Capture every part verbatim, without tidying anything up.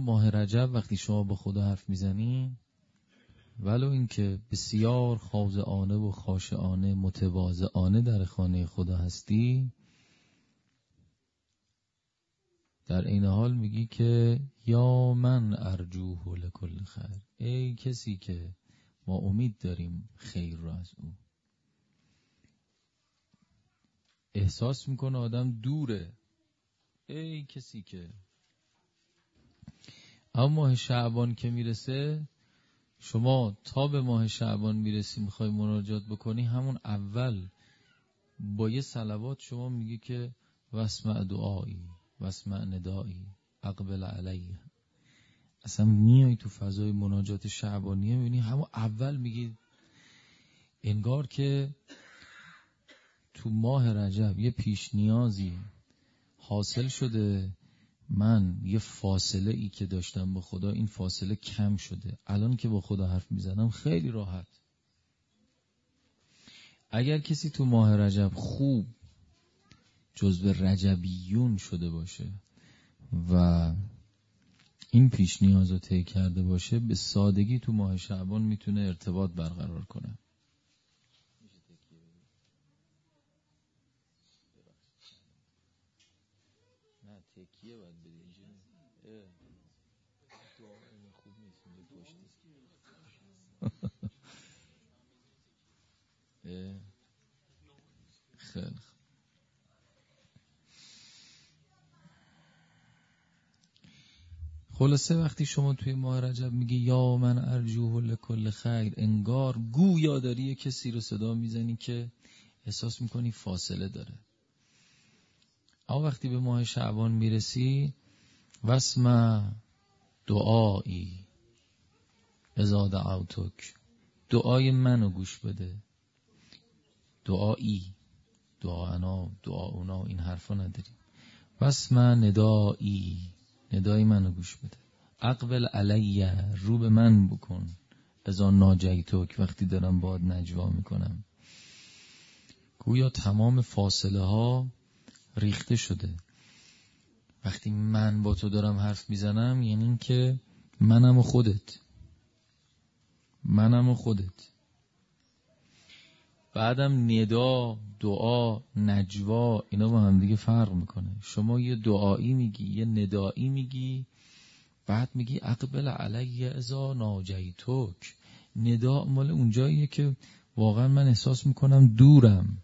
ماه رجب وقتی شما با خدا حرف میزنی، ولو اینکه بسیار خاضعانه و خاشعانه متواضعانه در خانه خدا هستی، در این حال میگی که یا من ارجوه لکل خیر، ای کسی که ما امید داریم خیر رو از او. احساس میکنه آدم دوره، ای کسی که. اما ماه شعبان که میرسه، شما تا به ماه شعبان میرسی میخوای مناجات بکنی، همون اول با یه صلوات شما میگی که واسمع دعایی واسمع ندایی اقبل علیه. اصلا میای تو فضای مناجات شعبانیه، میبینی همون اول میگی، انگار که تو ماه رجب یه پیش نیازی حاصل شده، من یه فاصله ای که داشتم با خدا، این فاصله کم شده، الان که با خدا حرف میزنم خیلی راحت. اگر کسی تو ماه رجب خوب جزو رجبیون شده باشه و این پیش نیاز رو طی کرده باشه، به سادگی تو ماه شعبان میتونه ارتباط برقرار کنه. نه تکیه باید بده اینجا. دعا خوب نیست اینجا پشتی. خیلی خلاصه وقتی شما توی ماه رجب میگی یا من ارجوه لکل خیر، انگار گویا داری یه کسی رو صدا میزنی که احساس میکنی فاصله داره. اما وقتی به ماه شعبان میرسی، واسمع دعایی اذا دعوتک، دعای منو گوش بده. دعایی، دعانا، دعاونا، این حرفا نداریم. واسمع ندایی، ندای منو گوش بده. اقبل علیه، رو به من بکن. اذا ناجیتک، وقتی دارم باهات نجوا میکنم. گویا تمام فاصله ها ریخته شده. وقتی من با تو دارم حرف میزنم، یعنی این که منم و خودت، منم و خودت. بعدم ندا، دعا، نجوا، اینا با هم دیگه فرق میکنه. شما یه دعایی میگی، یه ندایی میگی، بعد میگی اقبل علیه اذا ناجیتک. ندا مال اونجاییه که واقعا من احساس میکنم دورم.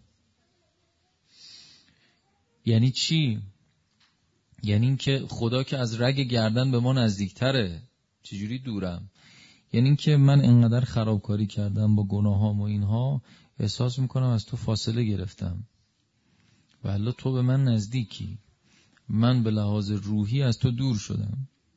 یعنی چی؟ یعنی این که خدا که از رگ گردن به ما نزدیکتره. چجوری دورم؟ یعنی این که من انقدر خرابکاری کردم با گناهام و اینها، احساس میکنم از تو فاصله گرفتم، والله تو به من نزدیکی، من به لحاظ روحی از تو دور شدم.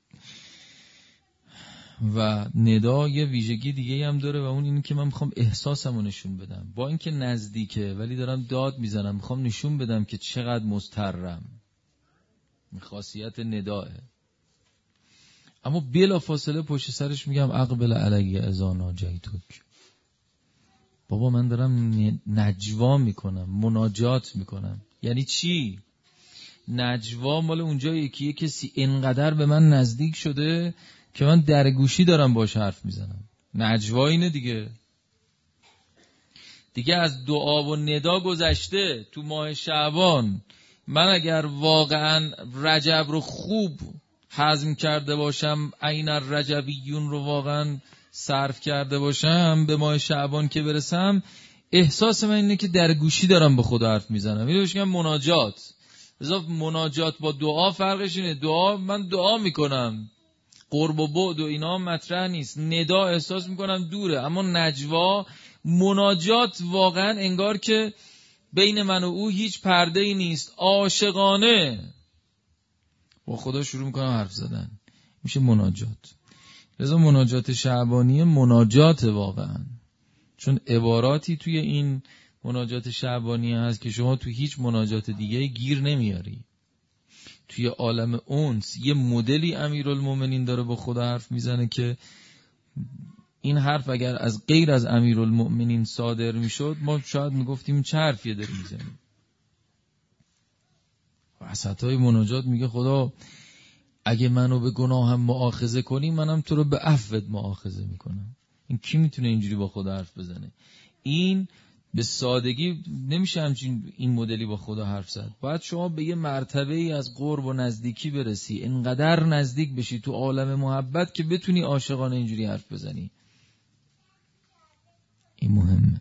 و ندا یه ویژگی دیگه هم داره و اون اینه که من میخوام احساسمو نشون بدم، با اینکه نزدیکه ولی دارم داد میزنم، میخوام نشون بدم که چقدر مضطرم. خاصیت نداه. اما بلا فاصله پشت سرش میگم اقبل علیه اذا ناجیتک. بابا من دارم نجوا میکنم، مناجات میکنم. یعنی چی؟ نجوا مال اونجاییه که یه کسی انقدر به من نزدیک شده که من در گوشی دارم باش حرف میزنم. نجوا اینه دیگه. دیگه از دعا و ندا گذشته. تو ماه شعبان من اگر واقعا رجب رو خوب هضم کرده باشم، عین الرجبیون رو واقعا صرف کرده باشم، به ماه شعبان که برسم، احساس من اینه که در گوشی دارم به خدا حرف میزنم. اینو بهش میگم مناجات. اضافه مناجات با دعا فرقش اینه. دعا من دعا میکنم، قرب و بعد و اینا مطرح نیست. ندا احساس میکنم دوره. اما نجوا، مناجات، واقعا انگار که بین من و او هیچ پرده ای نیست، عاشقانه با خدا شروع میکنم حرف زدن، میشه مناجات. لذا مناجات شعبانی مناجات واقعا، چون عباراتی توی این مناجات شعبانی هست که شما توی هیچ مناجات دیگه گیر نمیاری. توی عالم اونس یه مدلی امیرالمومنین داره با خدا حرف میزنه که این حرف اگر از غیر از امیرالمومنین صادر میشد، ما شاید میگفتیم چه حرفیه داری میزنیم. وسطای مناجات میگه خدا اگه منو به گناهم مؤاخذه کنی منم تو رو به عفوت مؤاخذه میکنم. این کی میتونه اینجوری با خدا حرف بزنه؟ این به سادگی نمیشه همچین این مدلی با خدا حرف زد. باید شما به یه مرتبه ای از قرب و نزدیکی برسی، انقدر نزدیک بشی تو عالم محبت که بتونی عاشقانه اینجوری حرف بزنی. این مهمه.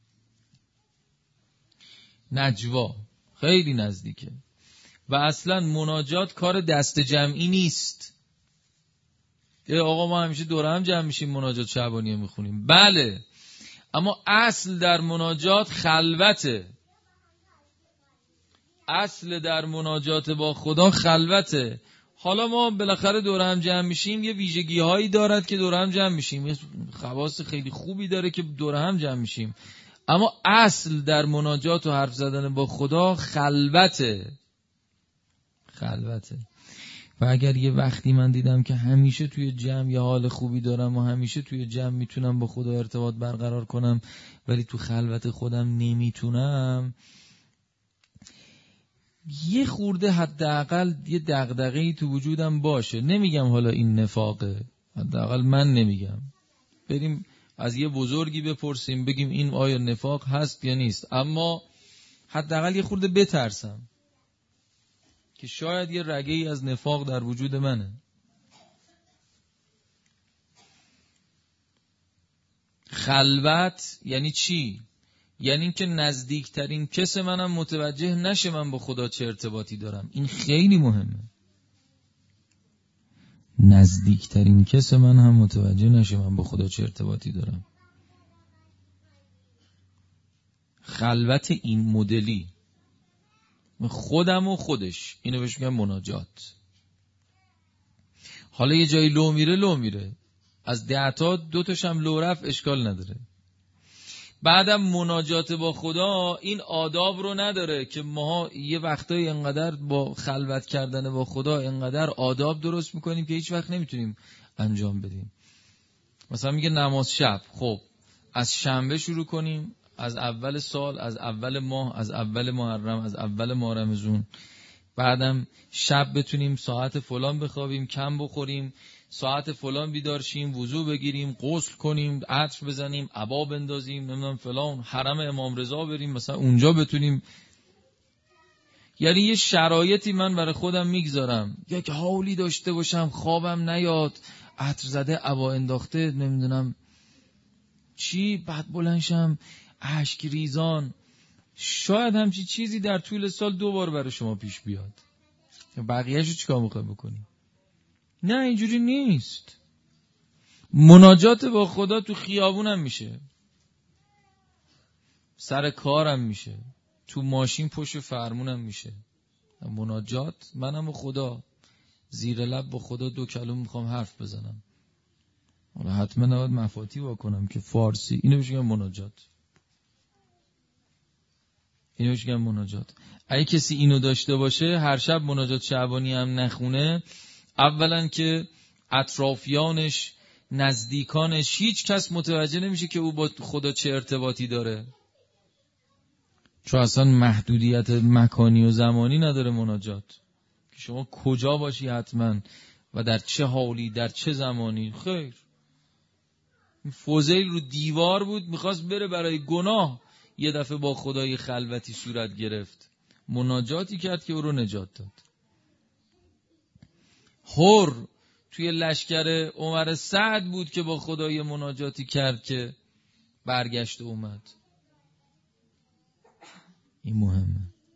نجوا خیلی نزدیکه و اصلا مناجات کار دست جمعی نیست. ای آقا ما همیشه دور هم جمع میشیم مناجات شعبانیه میخونیم، بله، اما اصل در مناجات خلوته. اصل در مناجات با خدا خلوته. حالا ما بالاخره دور هم جمع میشیم، یه ویژگی هایی دارد که دور هم جمع میشیم، یه خواص خیلی خوبی داره که دور هم جمع میشیم، اما اصل در مناجات و حرف زدن با خدا خلوته. خلوته. و اگر یه وقتی من دیدم که همیشه توی جمع یه حال خوبی دارم و همیشه توی جمع میتونم با خدا ارتباط برقرار کنم، ولی تو خلوت خودم نمیتونم، یه خورده حداقل یه دغدغه‌ای تو وجودم باشه. نمیگم حالا این نفاقه، حداقل من نمیگم. بریم از یه بزرگی بپرسیم بگیم این آیا نفاق هست یا نیست، اما حداقل یه خورده بترسم که شاید یه رگه‌ای از نفاق در وجود منه. خلوت یعنی چی؟ یعنی این که نزدیکترین کس منم متوجه نشه من با خدا چه ارتباطی دارم. این خیلی مهمه. نزدیکترین کس من هم متوجه نشه من با خدا چه ارتباطی دارم. خلوت این مدلی، خودم و خودش، اینو بهش میگم مناجات. حالا یه جایی لو میره لو میره، از ده تا دو تاش هم لو رفت اشکال نداره. بعدم مناجات با خدا این آداب رو نداره که ما یه وقتایی انقدر با خلوت کردن با خدا انقدر آداب درست میکنیم که هیچ وقت نمیتونیم انجام بدیم. مثلا میگه نماز شب، خب از شنبه شروع کنیم، از اول سال، از اول ماه، از اول محرم، از اول ماه رمضان، بعدم شب بتونیم ساعت فلان بخوابیم، کم بخوریم، ساعت فلان بیدار شیم، وضو بگیریم، غسل کنیم، عطر بزنیم، عبا بندازیم، نمیدونم فلان، حرم امام رضا بریم مثلا اونجا بتونیم. یعنی یه شرایطی من برای خودم میگذارم، یک حالی داشته باشم، خوابم نیاد، عطر زده، عبا انداخته، نمیدونم چی، بعد بلنشم اشک ریزان. شاید همچی چیزی در طول سال دو بار برای شما پیش بیاد. بقیه‌شو چیکار میخوای بکنی؟ نه اینجوری نیست. مناجات با خدا تو خیابونم میشه، سر کارم میشه، تو ماشین پشت فرمونم میشه. مناجات منم و خدا، زیر لب با خدا دو کلمه میخوام حرف بزنم. حالا حتما نباید مفاتی واکنم که فارسی، اینو بهش میگم مناجات. اینو بهش میگم مناجات. اگه کسی اینو داشته باشه هر شب مناجات شعبانی هم نخونه، اولا که اطرافیانش، نزدیکانش، هیچ کس متوجه نمیشه که او با خدا چه ارتباطی داره، چون اصلا محدودیت مکانی و زمانی نداره مناجات که شما کجا باشی حتما و در چه حالی در چه زمانی. خیر، فوزیل رو دیوار بود، میخواست بره برای گناه، یه دفعه با خدای خلوتی صورت گرفت، مناجاتی کرد که او رو نجات داد. حر توی لشکر عمر سعد بود که با خدای مناجاتی کرد که برگشت و اومد. این مهمه.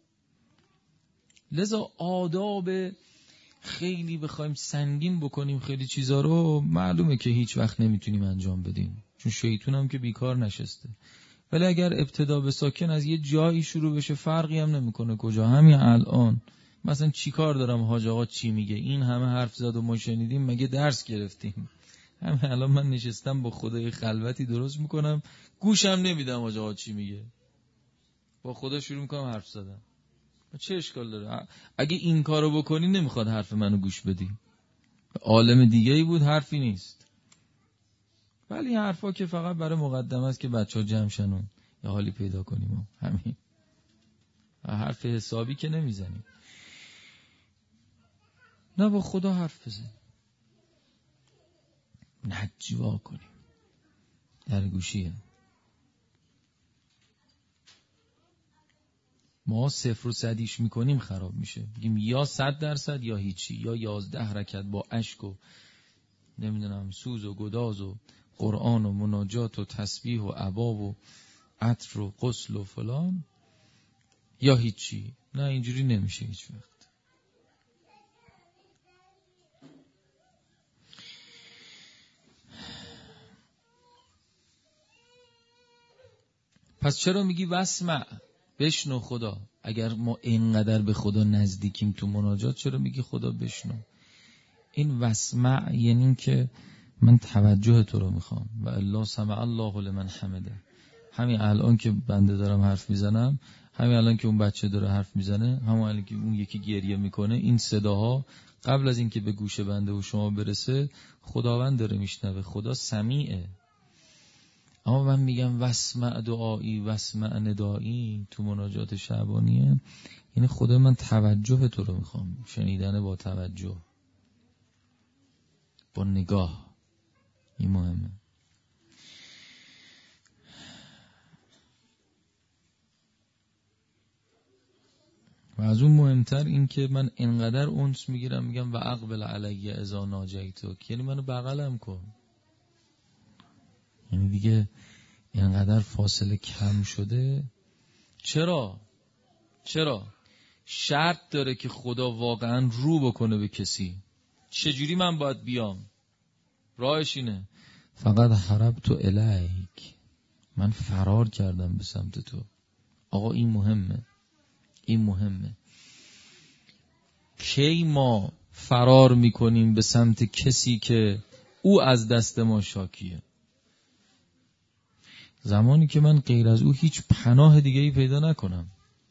لذا آداب خیلی بخوایم سنگین بکنیم خیلی چیزا رو، معلومه که هیچ وقت نمیتونیم انجام بدیم، چون شیطون هم که بیکار نشسته. ولی اگر ابتدا به ساکن از یه جایی شروع بشه فرقی هم نمیکنه کجا. همین الان مثلا چی کار دارم حاج آقا چی میگه، این همه حرف زد و ما شنیدیم، مگه درس گرفتیم؟ همین الان من نشستم با خدای خلوتی درست میکنم، گوشم نمیدم حاج آقا چی میگه، با خدا شروع میکنم حرف زدن. چه اشکال داره؟ اگه این کارو بکنی نمیخواد حرف منو گوش بدی، عالم دیگه ای بود، حرفی نیست. ولی حرفا که فقط برای مقدمه است که بچه‌ها جمع شن یه حالی پیدا کنیم، همین. حرف حسابی که نمیزنیم. نه با خدا حرف بزن، نجوا کنیم در گوشیه. ما صفر و صدیش میکنیم خراب میشه، بگیم یا صد درصد یا هیچی، یا یازده رکعت با اشک و نمیدونم سوز و گداز و قرآن و مناجات و تسبیح و عبا و عطر و غسل و فلان، یا هیچی. نه اینجوری نمیشه هیچ وقت. پس چرا میگی واسمع، بشنو خدا؟ اگر ما اینقدر به خدا نزدیکیم تو مناجات، چرا میگی خدا بشنو؟ این واسمع یعنی این که من توجه تو رو میخوام. و الا سمع الله لمن حمده. همین الان که بنده دارم حرف میزنم، همین الان که اون بچه داره حرف میزنه، همین الان که اون یکی گریه میکنه، این صداها قبل از اینکه به گوش بنده و شما برسه، خداوند داره میشنوه. خدا سمیعه. اما من میگم واسمع دعایی واسمع ندایی تو مناجات شعبانیه، یعنی خدا من توجه تو رو میخوام. شنیدن با توجه، با نگاه، این مهمه. و از اون مهمتر این که من انقدر انس میگیرم، میگم و اقبل علیه اذا ناجیتک، یعنی منو بغلم کن. یعنی دیگه اینقدر فاصله کم شده. چرا؟ چرا؟ شرط داره که خدا واقعا رو بکنه به کسی. چجوری من باید بیام؟ راهش اینه فقط هربت الیک، من فرار کردم به سمت تو. آقا این مهمه، این مهمه. کی ما فرار میکنیم به سمت کسی که او از دست ما شاکیه؟ زمانی که من غیر از او هیچ پناه دیگه ای پیدا نکنم.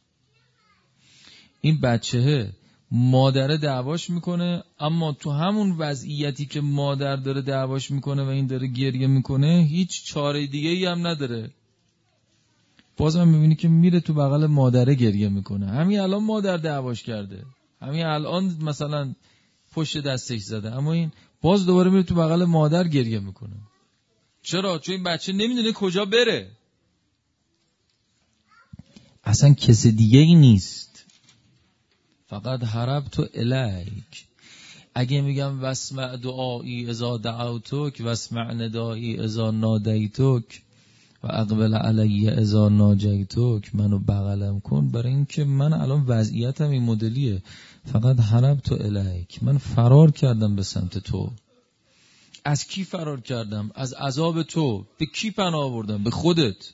این بچهه مادر دعواش میکنه، اما تو همون وضعیتی که مادر داره دعواش میکنه و این داره گریه میکنه، هیچ چاره دیگه ای هم نداره. بازم میبینی که میره تو بغل مادره گریه میکنه. همین الان مادر دعواش کرده، همین الان مثلا پشت دستش زده، اما این باز دوباره میره تو بغل مادر گریه میکنه. چرا؟ چون این بچه نمیدونه کجا بره. اصلا کس دیگه ای نیست، فقط هربت الیک. اگه میگم واسمع دعایی اذا دعوتک واسمع ندایی اذا نادیتک و اقبل علی اذا ناجیتک، منو بغلم کن، برای اینکه من الان وضعیتم این مدلیه. فقط هربت الیک، من فرار کردم به سمت تو. از کی فرار کردم؟ از عذاب تو. به کی پناه آوردم؟ به خودت.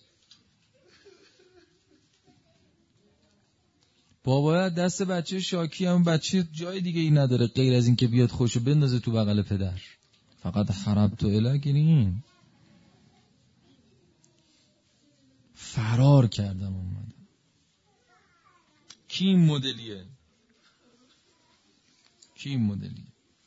بابا دست بچه شاکی، هم بچه جای دیگه ای نداره غیر از این که بیاد خوشو بندازه تو بغل پدر. فقط هربت الیک یعنی این فرار کردم اومدم. کی این مدلیه؟ کی این مدلیه؟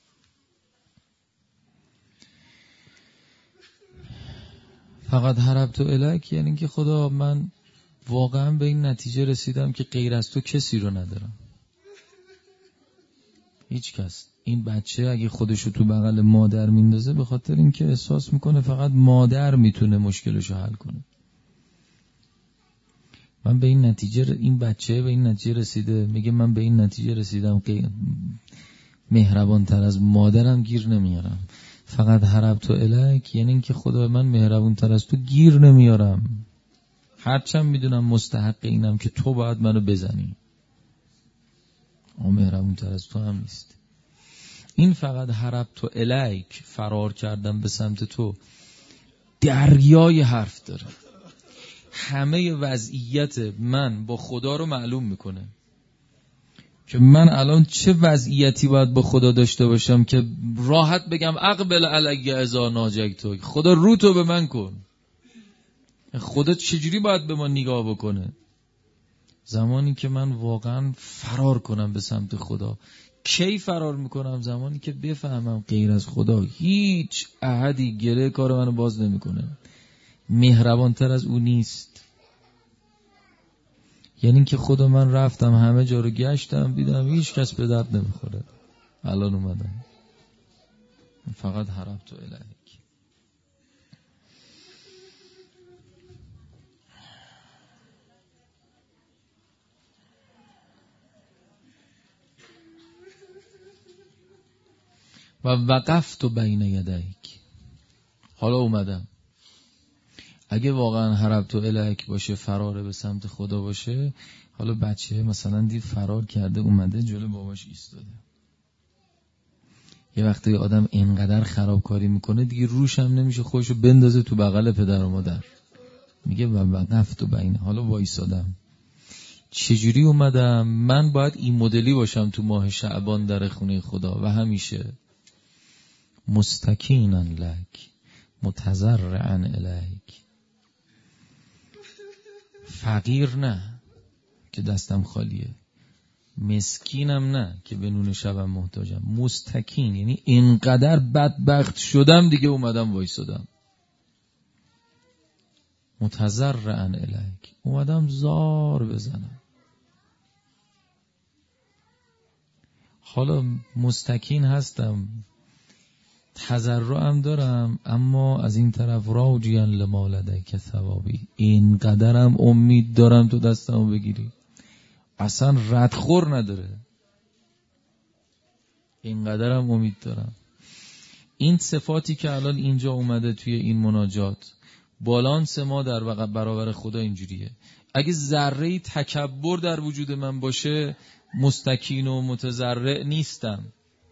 فقط هربت الیک یعنی که خدا من واقعا به این نتیجه رسیدم که غیر از تو کسی رو ندارم، هیچ کس. این بچه اگه خودشو تو بغل مادر میندازه به خاطر اینکه احساس میکنه فقط مادر میتونه مشکلشو حل کنه. من به این نتیجه، این بچه به این نتیجه رسیده، میگه من به این نتیجه رسیدم که مهربان تر از مادرم گیر نمیارم. فقط هربت الیک یعنی اینکه خدا من مهربان تر از تو گیر نمیارم، هرچند میدونم مستحق اینم که تو باید منو بزنی، اما مهربان تر از تو هم نیست. این فقط هربت الیک، فرار کردم به سمت تو، دریای حرف داره. همه وضعیت من با خدا رو معلوم میکنه که من الان چه وضعیتی باید با خدا داشته باشم که راحت بگم اقبل علی اذا ناجیتک، خدا رو تو به من کن. خدا چجوری باید به ما نگاه بکنه؟ زمانی که من واقعا فرار کنم به سمت خدا. کی فرار میکنم؟ زمانی که بفهمم غیر از خدا هیچ احدی گره کار منو باز نمیکنه، مهربانتر از او نیست. یعنی که خدا من رفتم همه جا رو گشتم، دیدم هیچ کس به درد نمیخوره، الان اومدم فقط هربت الیک. و وقفت بین یدیک، حالا اومدم. اگه واقعا هربت الیک باشه، فراره به سمت خدا باشه، حالا بچه مثلا دید فرار کرده اومده جلو باباش ایستاده. یه وقتی آدم اینقدر خرابکاری میکنه دیگه روش هم نمیشه خودشو بندازه تو بغل پدر و مادر. میگه و وقفت بین، حالا وایسادم. چجوری اومدم؟ من باید این مدلی باشم تو ماه شعبان در خونه خدا و همیشه مستکینا لک متضرعا الیک، فقیر نه که دستم خالیه، مسکینم نه که به نون شبم محتاجم، مستکین یعنی اینقدر بدبخت شدم دیگه اومدم وایسادم. متضرعا الیک، اومدم زار بزنم. حالا مستکین هستم، تضرعم دارم، اما از این طرف راجیان لما لدیک ثوابی، اینقدرم امید دارم تو دستمو بگیری. اصلا ردخور نداره، اینقدرم امید دارم. این صفاتی که الان اینجا اومده توی این مناجات، بالانس ما در برابر خدا اینجوریه. اگه ذره تکبر در وجود من باشه، مستکین و متضرع نیستم.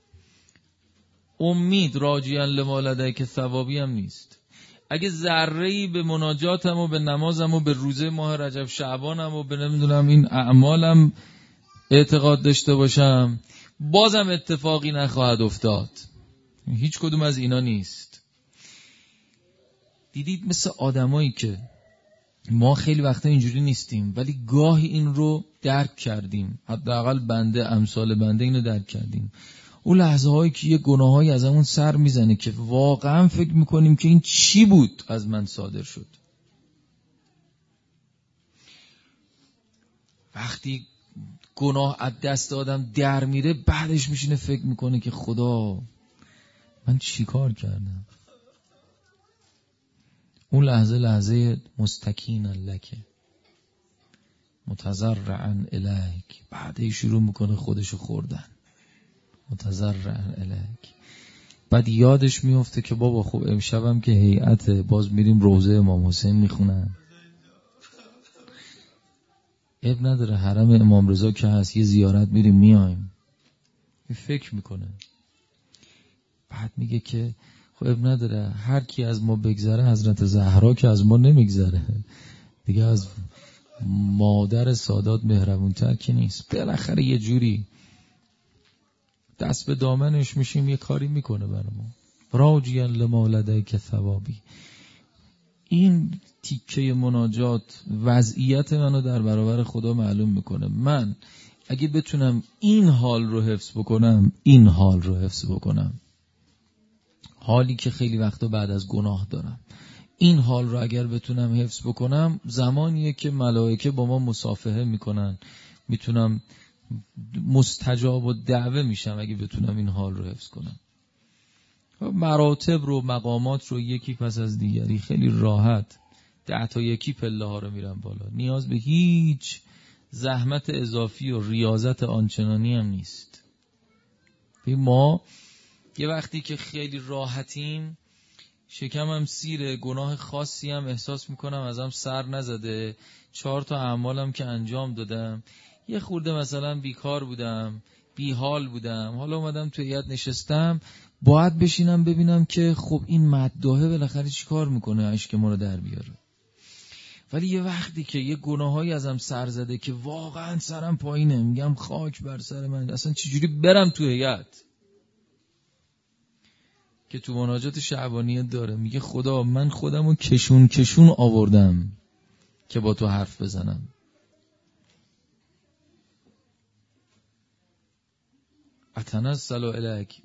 امید راجیان لما لدیک ثوابی هم نیست. اگه ذره‌ای به مناجاتم و به نمازم و به روزه ماه رجب شعبانم و به نمیدونم این اعمالم اعتقاد داشته باشم، بازم اتفاقی نخواهد افتاد. هیچ کدوم از اینا نیست. دیدید مثل آدمایی که ما خیلی وقتا اینجوری نیستیم، ولی گاهی این رو درک کردیم، حداقل بنده امثال بنده اینو درک کردیم. اون لحظه هایی که یه گناهایی از همون سر میزنه که واقعا فکر میکنیم که این چی بود از من صادر شد. وقتی گناه از دست آدم در میره، بعدش میشینه فکر میکنه که خدا من چی کار کردم. اون لحظه لحظه مستکین لکه متضرعا الیک، بعدش شروع میکنه خودشو خوردن. متضرعا الیک. بعد یادش میفته که بابا خب امشبم که هیئت، باز میریم روضه امام حسین میخونن، اب نداره حرم امام رضا که هست یه زیارت میریم میایم. فکر میکنه، بعد میگه که خب اب نداره هر کی از ما بگذره، حضرت زهرا که از ما نمیگذره دیگه، از مادر سادات مهربونتر که نیست. بالاخره یه جوری دست به دامنش میشیم، یه کاری میکنه برامون. راجیان لما لدیک ثوابی. این تیکه مناجات وضعیت منو در برابر خدا معلوم میکنه. من اگه بتونم این حال رو حفظ بکنم، این حال رو حفظ بکنم، حالی که خیلی وقتا بعد از گناه دارم، این حال رو اگر بتونم حفظ بکنم، زمانیه که ملائکه با ما مصافحه میکنن، میتونم مستجاب و دعوه میشم اگه بتونم این حال رو حفظ کنم. مراتب رو، مقامات رو یکی پس از دیگری خیلی راحت ده تا یکی پله ها رو میرم بالا. نیاز به هیچ زحمت اضافی و ریاضت آنچنانی هم نیست. ما یه وقتی که خیلی راحتیم، شکمم سیره، گناه خاصی هم احساس میکنم ازم سر نزده، چهار تا اعمالم که انجام دادم، یه خورده مثلا بیکار بودم، بیحال بودم، حالا اومدم تو هیئت نشستم، باید بشینم ببینم که خب این مداحه بالاخره چی کار میکنه اشک ما رو در بیاره. ولی یه وقتی که یه گناهایی ازم سر زده که واقعا سرم پایینه، میگم خاک بر سر من، اصلا چجوری برم تو هیئت، که تو مناجات شعبانیه داره میگه خدا من خودمو کشون کشون آوردم که با تو حرف بزنم. اتنزل الیک،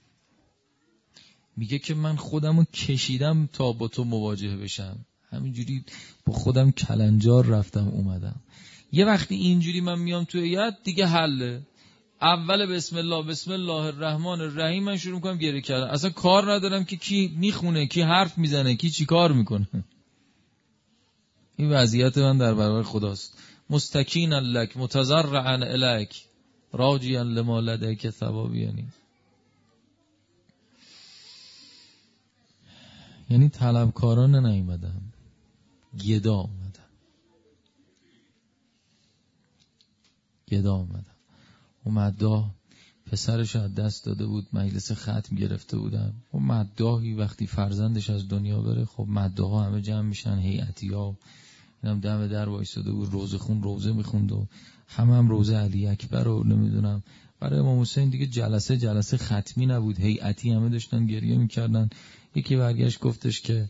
میگه که من خودمو کشیدم تا با تو مواجه بشم، همینجوری با خودم کلنجار رفتم اومدم. یه وقتی اینجوری من میام تو هیئت دیگه حله. اول بسم الله بسم الله الرحمن الرحیم من شروع میکنم گریه کردن، اصلا کار ندارم که کی میخونه، کی حرف میزنه، کی چی کار میکنه. این وضعیت من در برابر خداست. مستکینا لک متضرعا الیک راجیا لما لدیک ثوابی، یعنی یعنی طلبکارانه نیومدم، گدا اومدم، گدا اومدم. و مداح پسرش از دست داده بود، مجلس ختم گرفته بودن. و مداحی وقتی فرزندش از دنیا بره، خب مداحا همه جمع میشن، هیئتی‌ها. اینم دم در وایساده بود، روزه خون روزه میخوند و همه هم روزه علی اکبر رو نمیدونم. برای امام حسین دیگه جلسه جلسه ختمی نبود، هیئتی همه داشتن گریه میکردن. یکی برگشت گفتش که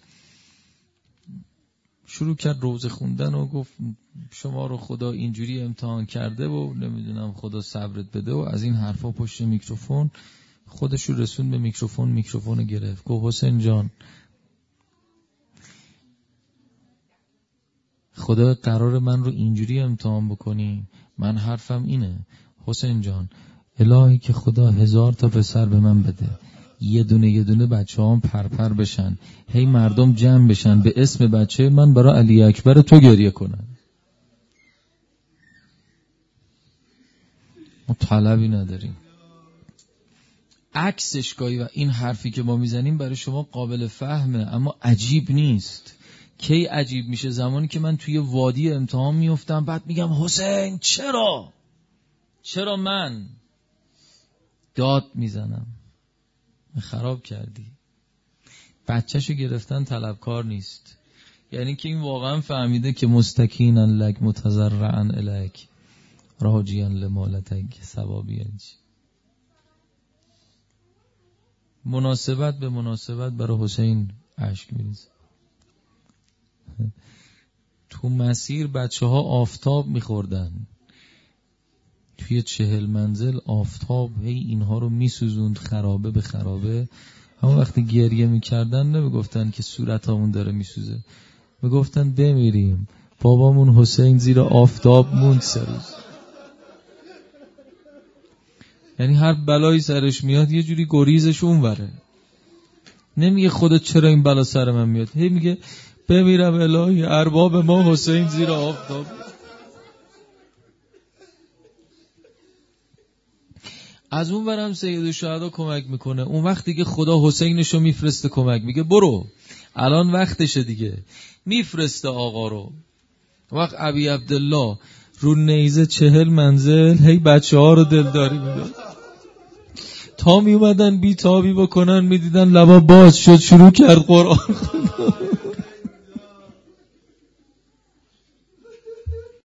شروع کرد روزه خوندن و گفت شما رو خدا اینجوری امتحان کرده و نمیدونم خدا صبرت بده و از این حرفا پشت میکروفون. خودش رو رسون به میکروفون، میکروفون رو گرفت، گفت حسین جان خدا قرار من رو اینجوری امتحان بکنی؟ من حرفم اینه حسین جان، الهی که خدا هزار تا پسر به من بده، یه دونه یه دونه بچه هم پرپر بشن، هی مردم جمع بشن به اسم بچه من برای علی اکبر تو گریه کنن. ما طلبی نداریم. عکسش گاهی و این حرفی که ما میزنیم برای شما قابل فهمه اما عجیب نیست. کی عجیب میشه؟ زمانی که من توی وادی امتحان میفتم، بعد میگم حسین چرا؟ چرا من؟ داد میزنم خراب کردی. بچه‌شو گرفتن طلبکار نیست، یعنی که این واقعا فهمیده که مستکینا لک متضرعا الیک راجیا لمالتک ثوابی. یعنی مناسبت به مناسبت برای حسین اشک میریزه. تو مسیر بچه ها آفتاب میخوردن، توی چهل منزل آفتاب هی اینها رو میسوزوند خرابه به خرابه. اما وقتی گریه میکردن نمیگفتن که صورت همون داره میسوزه، میگفتن بمیریم، بابامون حسین زیر آفتاب موند سه روز. یعنی هر بلایی سرش میاد یه جوری گریزش اونوره، نمیگه خودت چرا این بلا سر من میاد، هی میگه بمیرم الهی ارباب ما حسین زیر آفتاب. از اون ورم سید الشهدا کمک میکنه. اون وقت دیگه خدا حسینشو میفرسته کمک، میگه برو الان وقتشه دیگه، میفرسته آقا رو. وقت ابی عبدالله رو نیزه چهل منزل هی بچه ها رو دلداری میده، تا می اومدن بی تابی بکنن میدیدن لبا باز شد شروع کرد قرآن.